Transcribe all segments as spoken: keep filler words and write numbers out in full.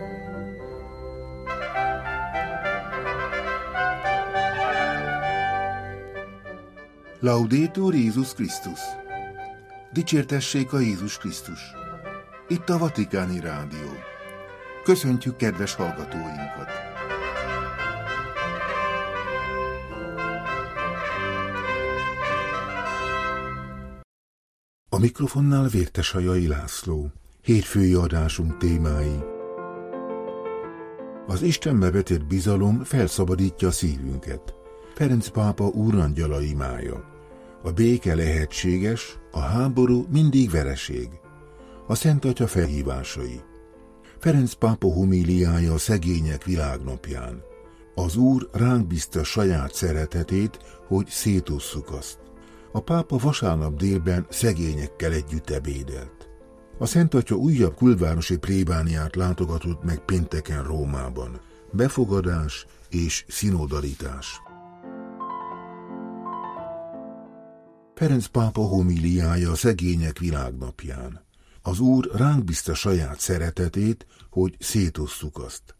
Laudetur Jézus Krisztus! Dicsértessék a Jézus Krisztus! Itt a Vatikáni Rádió. Köszöntjük kedves hallgatóinkat! A mikrofonnál Vértesajai László. Hétfői adásunk témái. Az Istenbe vetett bizalom felszabadítja a szívünket. Ferenc pápa úrangyala imája. A béke lehetséges, a háború mindig vereség. A Szent Atya felhívásai. Ferenc pápa homíliája a szegények világnapján. Az Úr ránk bízta saját szeretetét, hogy szétosszuk azt. A pápa vasárnap délben szegényekkel együtt ebédelt. A Szent Atya újabb külvárosi plébániát látogatott meg pénteken Rómában. Befogadás és szinodalitás. Ferenc pápa homíliája a szegények világnapján. Az Úr ránk bízta saját szeretetét, hogy szétosszuk azt.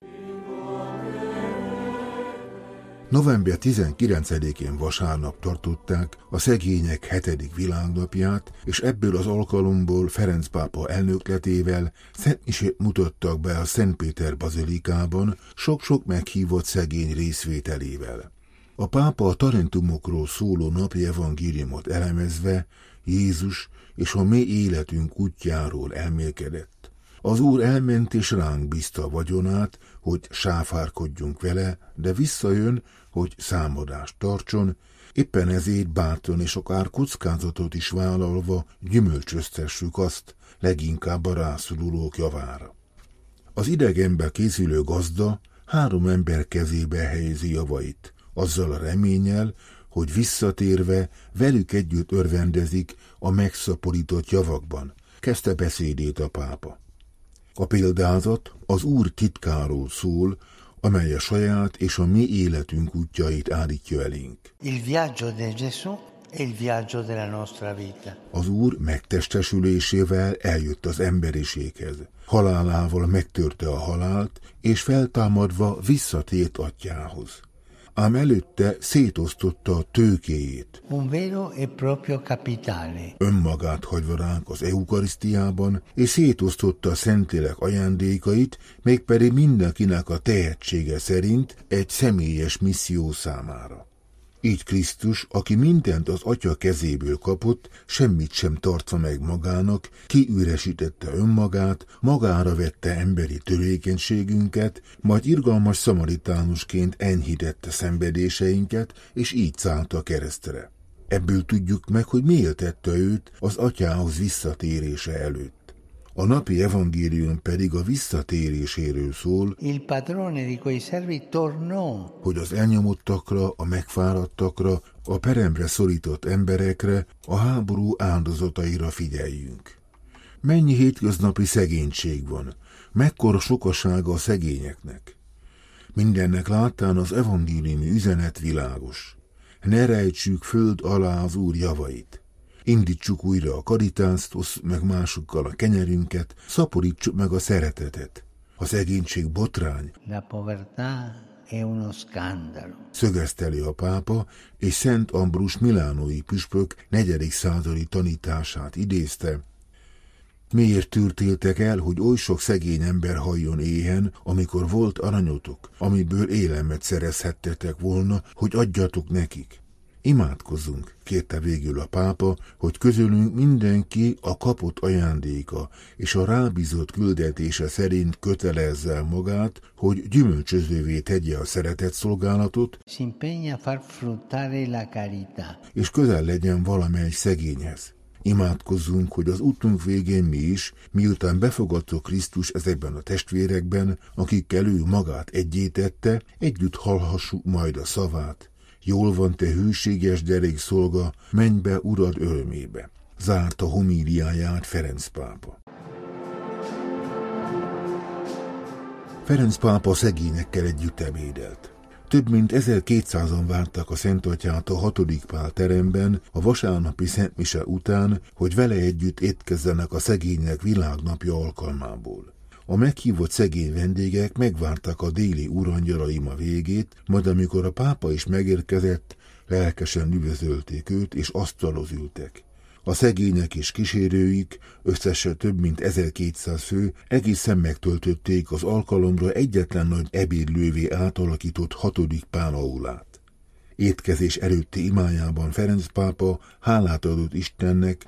november tizenkilencedikén vasárnap tartották a szegények hetedik világnapját, és ebből az alkalomból Ferenc pápa elnökletével szentmisét mutattak be a Szent Péter bazilikában sok-sok meghívott szegény részvételével. A pápa a talentumokról szóló napi evangéliumot elemezve Jézus és a mi életünk útjáról elmélkedett. Az Úr elment és ránk bízta a vagyonát, hogy sáfárkodjunk vele, de visszajön, hogy számadást tartson, éppen ezért bátran és akár kockázatot is vállalva gyümölcsöztessük azt, leginkább a rászorulók javára. Az idegenbe készülő gazda három ember kezébe helyezi javait, azzal a reménnyel, hogy visszatérve velük együtt örvendezik a megszaporított javakban, kezdte beszédét a pápa. A példázat az Úr titkáról szól, amely a saját és a mi életünk útjait állítja elénk. Il viaggio di Gesù è il viaggio della nostra vita. Az Úr megtestesülésével eljött az emberiséghez, halálával megtörte a halált, és feltámadva visszatért atyához. Ám előtte szétosztotta a tőkéjét. Un vero e proprio capitale. Önmagát hagyva ránk az eukarisztiában, és szétosztotta a Szentlélek ajándékait, mégpedig mindenkinek a tehetsége szerint egy személyes misszió számára. Így Krisztus, aki mindent az Atya kezéből kapott, semmit sem tartva meg magának, kiüresítette önmagát, magára vette emberi törékenységünket, majd irgalmas szamaritánusként enyhítette szenvedéseinket, és így szállt a keresztre. Ebből tudjuk meg, hogy miért tette őt az Atyához visszatérése előtt. A napi evangélium pedig a visszatéréséről szól, Il padrone di quei servi tornò. Hogy az elnyomottakra, a megfáradtakra, a peremre szorított emberekre, a háború áldozataira figyeljünk. Mennyi hétköznapi szegénység van, mekkora sokasága a szegényeknek. Mindennek láttán az evangéliumi üzenet világos. Ne rejtsük föld alá az Úr javait. Indítsuk újra a karitást, osszuk meg másokkal a kenyerünket, szaporítsuk meg a szeretetet. A szegénység botrány. La povertà è uno scandalo. Szögezteli a pápa, és Szent Ambrus milánói püspök negyedik századi tanítását idézte. Miért tűrtétek el, hogy oly sok szegény ember halljon éhen, amikor volt aranyotok, amiből élelmet szerezhettetek volna, hogy adjatok nekik? Imádkozzunk, kérte végül a pápa, hogy közülünk mindenki a kapott ajándéka és a rábízott küldetése szerint kötelezze el magát, hogy gyümölcsözővé tegye a szeretet szolgálatot, és közel legyen valamely szegényhez. Imádkozzunk, hogy az útunk végén mi is, miután befogadtuk Krisztus ezekben a testvérekben, akikkel ő magát egyé tette, együtt hallhassuk majd a szavát. Jól van, te hűséges derékszolga, menj be Urad örömébe. Zárta homíliáját Ferenc pápa. Ferenc pápa szegényekkel együtt ebédelt. Több mint ezerkétszázan vártak a Szent Atyát a hatodik Pál teremben a vasárnapi szentmise után, hogy vele együtt étkezzenek a szegények világnapja alkalmából. A meghívott szegény vendégek megvárták a déli urangyalaima végét, majd amikor a pápa is megérkezett, lelkesen üdvözölték őt, és asztalhoz ültek. A szegények és kísérőik, összesen több mint ezerkétszáz fő, egészen megtöltötték az alkalomra egyetlen nagy ebédlővé átalakított hatodik Pál aulát. Étkezés előtti imájában Ferenc pápa hálát adott Istennek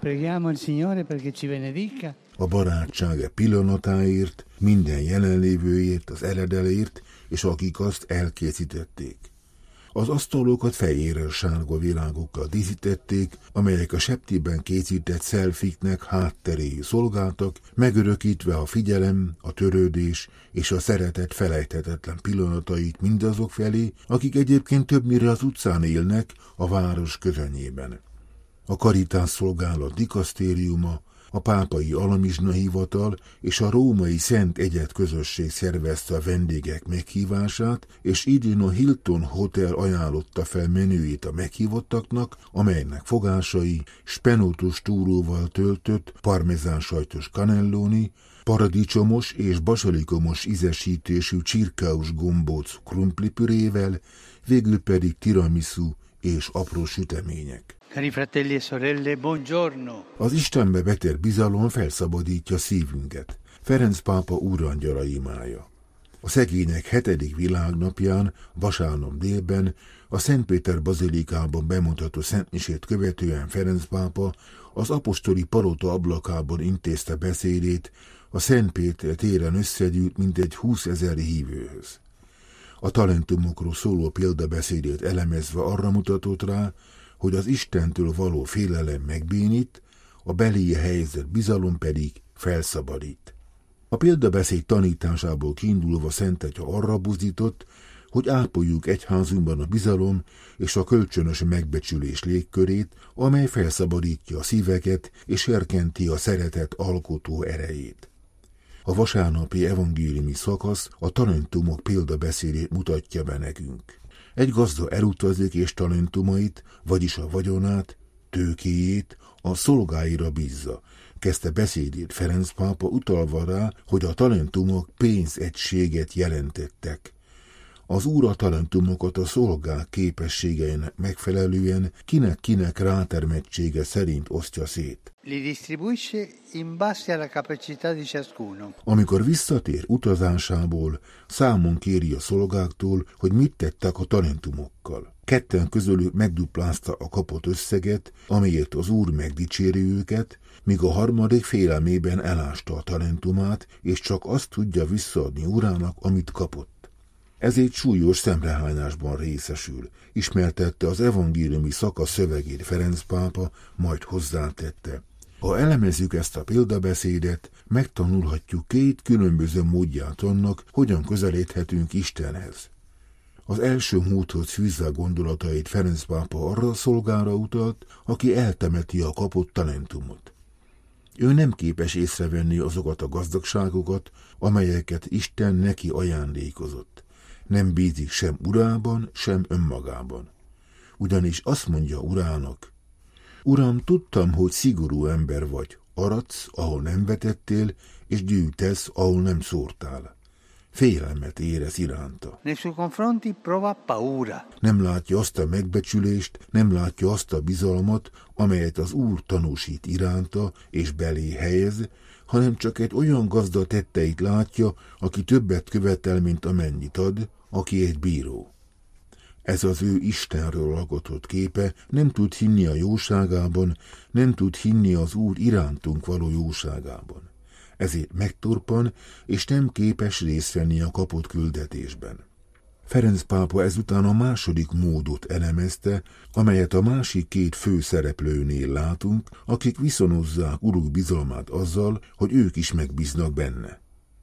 a barátsága pillanatáért, minden jelenlévőért, az eredelért, és akik azt elkészítették. Az asztalokat fehér sárga virágokkal díszítették, amelyek a septiben készített szelfiknek hátteréül szolgáltak, megörökítve a figyelem, a törődés és a szeretet felejthetetlen pillanatait mindazok felé, akik egyébként többnyire az utcán élnek, a város közönyében. A Caritas szolgálat dikasztériuma, a pápai alamizsna hivatal és a római Szent Egyed közösség szervezte a vendégek meghívását, és idén a Hilton Hotel ajánlotta fel menüjét a meghívottaknak, amelynek fogásai spenótos túróval töltött parmezán sajtos cannelloni, paradicsomos és basalikomos ízesítésű csirkeus gombóc krumplipürével, végül pedig tiramisu és apró sütemények. Cari fratelli e sorelle, buongiorno! Az Istenbe vetett bizalom felszabadítja szívünket. Ferenc pápa úrangyala imája. A szegények hetedik világnapján, vasárnap délben, a Szent Péter bazilikában bemutató szentmisét követően Ferenc pápa az apostoli palota ablakában intézte beszédét a Szent Péter téren összegyűlt mintegy húszezer hívőhöz. A talentumokról szóló példabeszédét elemezve arra mutatott rá, hogy az Istentől való félelem megbénít, a beléje helyezett bizalom pedig felszabadít. A példabeszéd tanításából kiindulva Szentegyha arra buzdított, hogy ápoljuk egyházunkban a bizalom és a kölcsönös megbecsülés légkörét, amely felszabadítja a szíveket és serkenti a szeretet alkotó erejét. A vasárnapi evangéliumi szakasz a talentumok példabeszédét mutatja be nekünk. Egy gazda elutazik és talentumait, vagyis a vagyonát, tőkéjét a szolgáira bízza. Kezdte beszédét Ferenc pápa utalva rá, hogy a talentumok pénzegységet jelentettek. Az Úr a talentumokat a szolgák képességeinek megfelelően kinek-kinek rátermettsége szerint osztja szét. Li distribuisce in base alla capacità di ciascuno. Amikor visszatér utazásából, számon kéri a szolgáktól, hogy mit tettek a talentumokkal. Ketten közülük megduplázta a kapott összeget, amelyet az Úr megdicséri őket, míg a harmadik félelmében elásta a talentumát, és csak azt tudja visszaadni urának, amit kapott. Ezért súlyos szemrehányásban részesül, ismertette az evangéliumi szakasz szövegét Ferenc pápa, majd hozzátette. Ha elemezzük ezt a példabeszédet, megtanulhatjuk két különböző módját annak, hogyan közelíthetünk Istenhez. Az első módhoz fűzve gondolatait Ferenc pápa arra a szolgára utalt, aki eltemeti a kapott talentumot. Ő nem képes észrevenni azokat a gazdagságokat, amelyeket Isten neki ajándékozott. Nem bízik sem urában, sem önmagában. Ugyanis azt mondja urának, Uram, tudtam, hogy szigorú ember vagy, aradsz, ahol nem vetettél, és gyűjtesz, ahol nem szórtál. Félelmet érez iránta. Nei suoi confronti prova paura. Nem látja azt a megbecsülést, nem látja azt a bizalmat, amelyet az Úr tanúsít iránta és belé helyez, hanem csak egy olyan gazda tetteit látja, aki többet követel, mint amennyit ad, aki egy bíró. Ez az ő Istenről alkotott képe, nem tud hinni a jóságában, nem tud hinni az Úr irántunk való jóságában. Ezért megtorpan, és nem képes részt venni a kapott küldetésben. Ferenc pápa ezután a második módot elemezte, amelyet a másik két főszereplőnél látunk, akik viszonozzák uruk bizalmát azzal, hogy ők is megbíznak benne.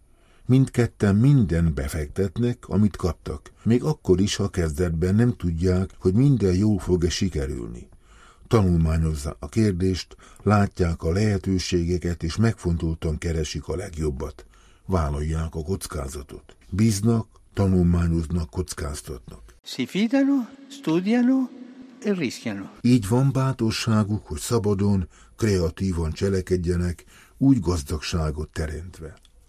Mindketten minden befektetnek, amit kaptak, még akkor is, ha kezdetben nem tudják, hogy minden jól fog-e sikerülni. Tanulmányozzák a kérdést, látják a lehetőségeket, és megfontoltan keresik a legjobbat. Vállalják a kockázatot. Bíznak, tanulmányoznak, kockáztatnak. Si fidano, studiano e rischiano. Így van bátorságuk, hogy szabadon, kreatívan cselekedjenek, úgy gazdagságot teremtve.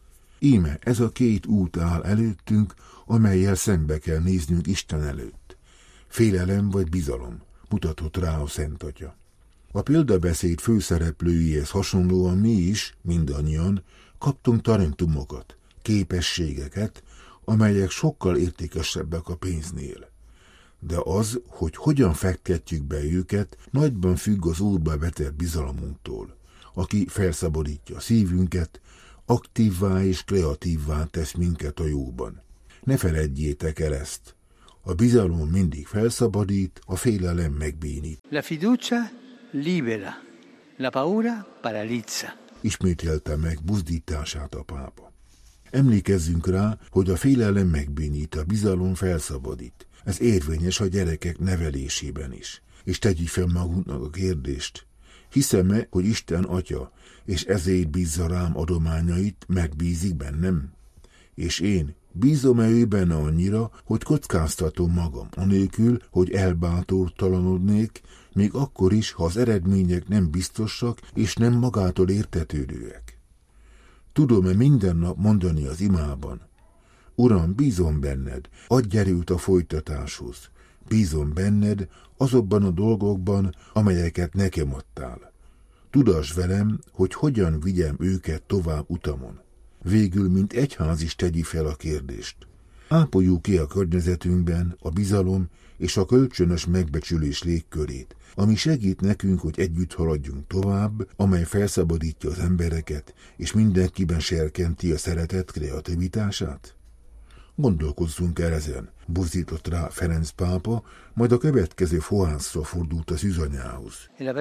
Íme ez a két út áll előttünk, amellyel szembe kell néznünk Isten előtt. Félelem vagy bizalom, mutatott rá a Szent Atya. A példabeszéd főszereplőihez hasonlóan mi is, mindannyian, kaptunk talentumokat, képességeket, amelyek sokkal értékesebbek a pénznél. De az, hogy hogyan fektetjük be őket, nagyban függ az Úrba vetett bizalmunktól, aki felszabadítja a szívünket, aktívvá és kreatívvá tesz minket a jóban. Ne feledjétek el ezt. A bizalom mindig felszabadít, a félelem megbénít. La fiducia libera, la paura paralizza. Ismételte meg buzdítását a pápa. Emlékezzünk rá, hogy a félelem megbénít, a bizalom felszabadít. Ez érvényes a gyerekek nevelésében is. És tegyük fel magunknak a kérdést. Hiszem-e, hogy Isten Atya, és ezért bízza rám adományait, megbízik bennem? És én bízom-e ő benne annyira, hogy kockáztatom magam, anélkül, hogy elbátortalanodnék, még akkor is, ha az eredmények nem biztosak és nem magától értetődőek? Tudom-e minden nap mondani az imában? Uram, bízom benned, adj erőt a folytatáshoz. Bízom benned azokban a dolgokban, amelyeket nekem adtál. Tudass velem, hogy hogyan vigyem őket tovább utamon. Végül, mint egyház is tegyi fel a kérdést. Ápoljuk ki a környezetünkben a bizalom és a kölcsönös megbecsülés légkörét, ami segít nekünk, hogy együtt haladjunk tovább, amely felszabadítja az embereket, és mindenkiben serkenti a szeretet kreativitását. Gondolkozzunk el ezen, buzdított rá Ferenc pápa, majd a következő fohászra fordult az üzanyához.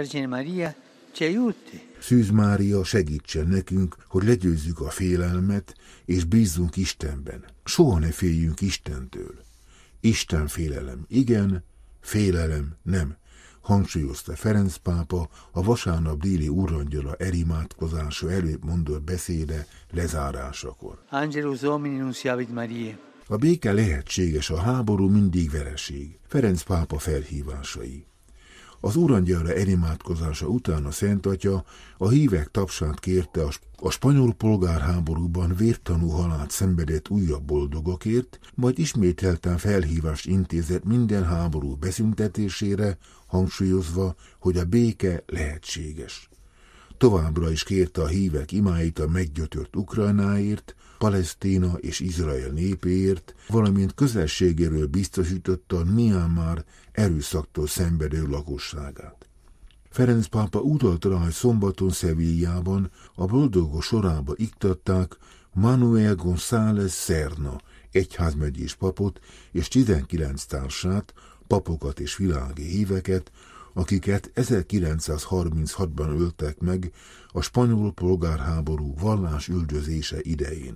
Szűz Mária segítsen nekünk, hogy legyőzzük a félelmet, és bízzunk Istenben. Soha ne féljünk Istentől. Isten félelem igen, félelem nem, hangsúlyozta Ferenc pápa a vasárnap déli úrangyala elimádkozása előtt mondott beszéde lezárásakor. Angelus Domini nunciavit Mariae. A béke lehetséges, a háború mindig vereség. Ferenc pápa felhívásai. Az úrangyalra elimádkozása után a Szent Atya a hívek tapsát kérte a spanyol polgárháborúban vértanú halált szenvedett újabb boldogokért, majd ismételten felhívást intézett minden háború beszüntetésére, hangsúlyozva, hogy a béke lehetséges. Továbbra is kérte a hívek imáit a meggyötört Ukrajnáért, Palesztina és Izrael népéért, valamint közelségéről biztosította Myanmar erőszaktól szenvedő lakosságát. Ferenc pápa utalt rá, hogy szombaton Sevillában a boldogok sorába iktatták Manuel González Serna, egyházmegyés papot és tizenkilenc társát, papokat és világi híveket, akiket ezerkilencszázharminchatban öltek meg a spanyol polgárháború vallásüldözése idején.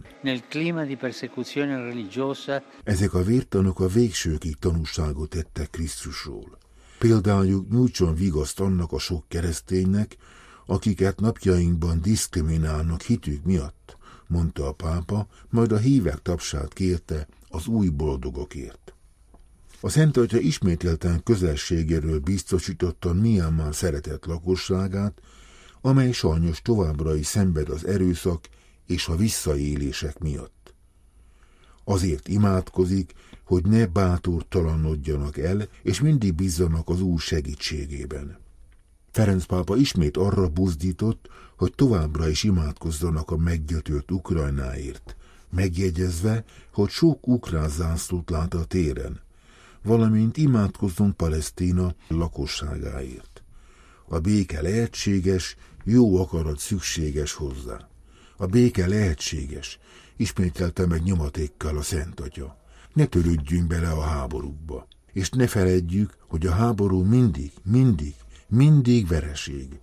Ezek a vértanúk a végsőkig tanúságot tettek Krisztusról. Például nyújtson vigaszt annak a sok kereszténynek, akiket napjainkban diszkriminálnak hitük miatt, mondta a pápa, majd a hívek tapsát kérte az új boldogokért. A Szent Atya ismételten közelségéről biztosította Myanmar szeretett lakosságát, amely sajnos továbbra is szenved az erőszak és a visszaélések miatt. Azért imádkozik, hogy ne bátortalanodjanak el, és mindig bízzanak az Úr segítségében. Ferenc pápa ismét arra buzdított, hogy továbbra is imádkozzanak a meggyötört Ukrajnáért, megjegyezve, hogy sok ukrán zászlót lát a téren, valamint imádkozzunk Palesztina lakosságáért. A béke lehetséges, jó akarat szükséges hozzá. A béke lehetséges, ismételte meg nyomatékkal a Szent Atya. Ne törődjünk bele a háborúkba, és ne feledjük, hogy a háború mindig, mindig, mindig vereség.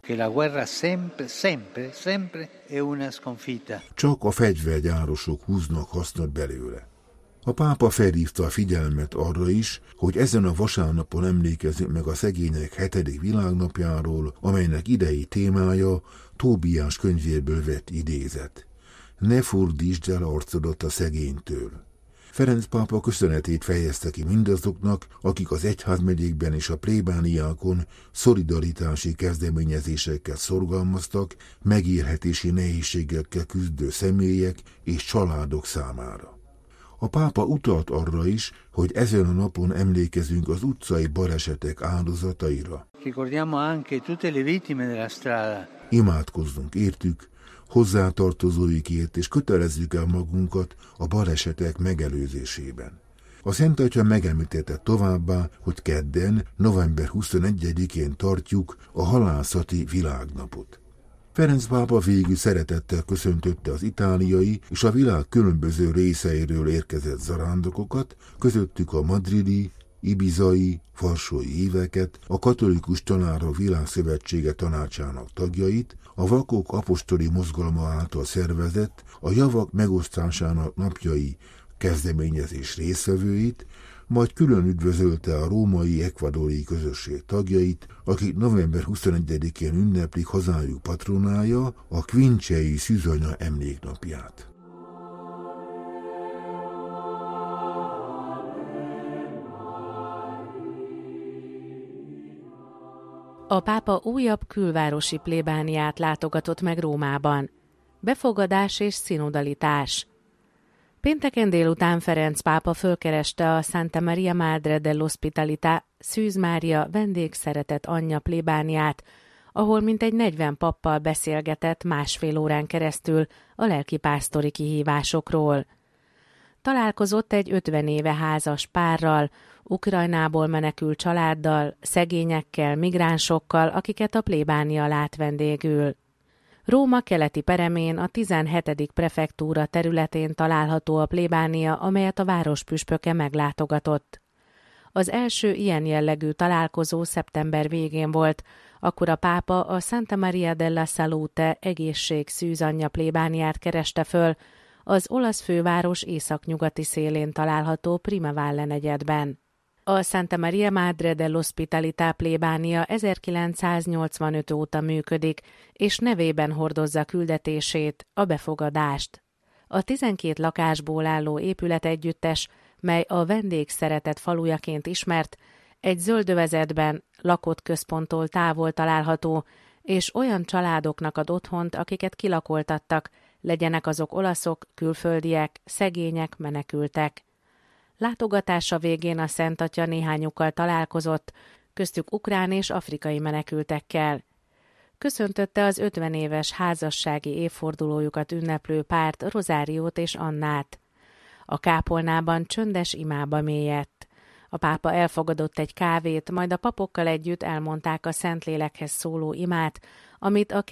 Csak a fegyvergyárosok húznak hasznot belőle. A pápa felhívta a figyelmet arra is, hogy ezen a vasárnapon emlékezzünk meg a szegények hetedik világnapjáról, amelynek idei témája Tóbiás könyvéből vett idézet. Ne fordítsd el arcodat a szegénytől. Ferenc pápa köszönetét fejezte ki mindazoknak, akik az egyházmegyékben és a plébániákon szolidaritási kezdeményezésekkel szorgalmaztak megélhetési nehézségekkel küzdő személyek és családok számára. A pápa utalt arra is, hogy ezen a napon emlékezünk az utcai balesetek áldozataira. Ricordiamo anche tutte le vittime della strada. Imádkozzunk értük, hozzátartozóikért, és kötelezzük el magunkat a balesetek megelőzésében. A Szent Atya megemlítette továbbá, hogy kedden, november huszonegyedikén tartjuk a halászati világnapot. Ferenc pápa végül szeretettel köszöntötte az itáliai és a világ különböző részeiről érkezett zarándokokat, közöttük a madridi, ibizai, varsói éveket, a Katolikus Tanárok Világszövetsége tanácsának tagjait, a Vakok apostoli mozgalma által szervezett a javak megosztásának napjai kezdeményezés résztvevőit, majd külön üdvözölte a római ekvadori közösség tagjait, akik november huszonegyedikén ünneplik hazájuk patronája, a Quincei szűzanya emléknapját. A pápa újabb külvárosi plébániát látogatott meg Rómában. Befogadás és szinodalitás. Pénteken délután Ferenc pápa fölkereste a Santa Maria Madre dell'Ospitalità Szűz Mária vendégszeretett anyja plébániát, ahol mintegy negyven pappal beszélgetett másfél órán keresztül a lelkipásztori kihívásokról. Találkozott egy ötven éve házas párral, Ukrajnából menekült családdal, szegényekkel, migránsokkal, akiket a plébánia lát vendégül. Róma keleti peremén a tizenhetedik prefektúra területén található a plébánia, amelyet a várospüspöke meglátogatott. Az első ilyen jellegű találkozó szeptember végén volt, akkor a pápa a Santa Maria della Salute egészség szűzanyja plébániát kereste föl, az olasz főváros északnyugati szélén található Primavalle negyedben. A Santa Maria Madre dell'Ospitalità plébánia ezerkilencszáznyolcvanöt óta működik, és nevében hordozza küldetését, a befogadást. A tizenkét lakásból álló épületegyüttes, mely a vendégszeretet falujaként ismert, egy zöldövezetben, lakott központtól távol található, és olyan családoknak ad otthont, akiket kilakoltattak, legyenek azok olaszok, külföldiek, szegények, menekültek. Látogatása végén a Szent Atya néhányukkal találkozott, köztük ukrán és afrikai menekültekkel. Köszöntötte az ötven éves házassági évfordulójukat ünneplő párt, Rozáriót és Annát. A kápolnában csöndes imába mélyedt. A pápa elfogadott egy kávét, majd a papokkal együtt elmondták a Szentlélekhez szóló imát, amit a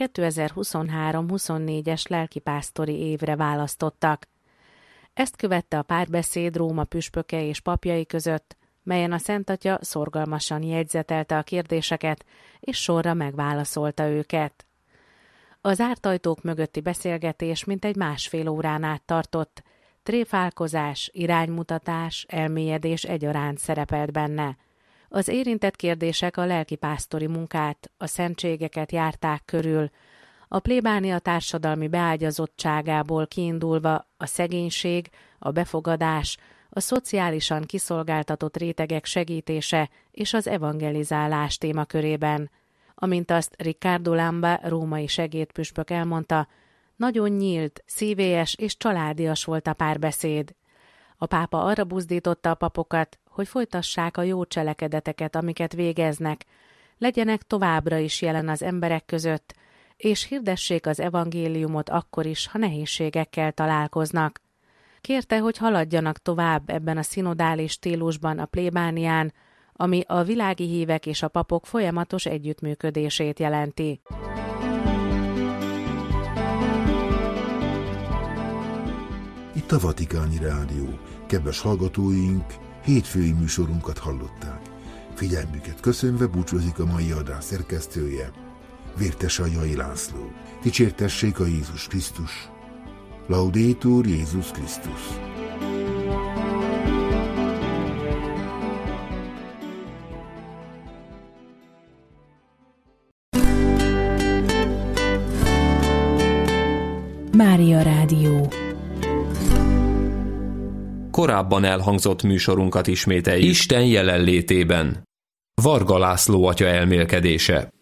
kétezer-huszonhárom-huszonnégyes lelkipásztori évre választottak. Ezt követte a párbeszéd Róma püspöke és papjai között, melyen a Szent Atya szorgalmasan jegyzetelte a kérdéseket, és sorra megválaszolta őket. Az zárt ajtók mögötti beszélgetés mintegy másfél órán át tartott, tréfálkozás, iránymutatás, elmélyedés egyaránt szerepelt benne. Az érintett kérdések a lelkipásztori munkát, a szentségeket járták körül, a plébánia társadalmi beágyazottságából kiindulva a szegénység, a befogadás, a szociálisan kiszolgáltatott rétegek segítése és az evangelizálás témakörében. Amint azt Riccardo Lamba római segédpüspök elmondta, nagyon nyílt, szívélyes és családias volt a párbeszéd. A pápa arra buzdította a papokat, hogy folytassák a jó cselekedeteket, amiket végeznek, legyenek továbbra is jelen az emberek között, és hirdessék az evangéliumot akkor is, ha nehézségekkel találkoznak. Kérte, hogy haladjanak tovább ebben a szinodális stílusban a plébánián, ami a világi hívek és a papok folyamatos együttműködését jelenti. Itt a Vatikáni Rádió. Kedves hallgatóink, hétfői műsorunkat hallották. Figyelmüket köszönve búcsúzik a mai adás szerkesztője, Vértesajai László. Dicsértessék a Jézus Krisztus! Laudetur Jézus Krisztus! Mária Rádió. Korábban elhangzott műsorunkat ismételjük. Isten jelenlétében. Varga László atya elmélkedése.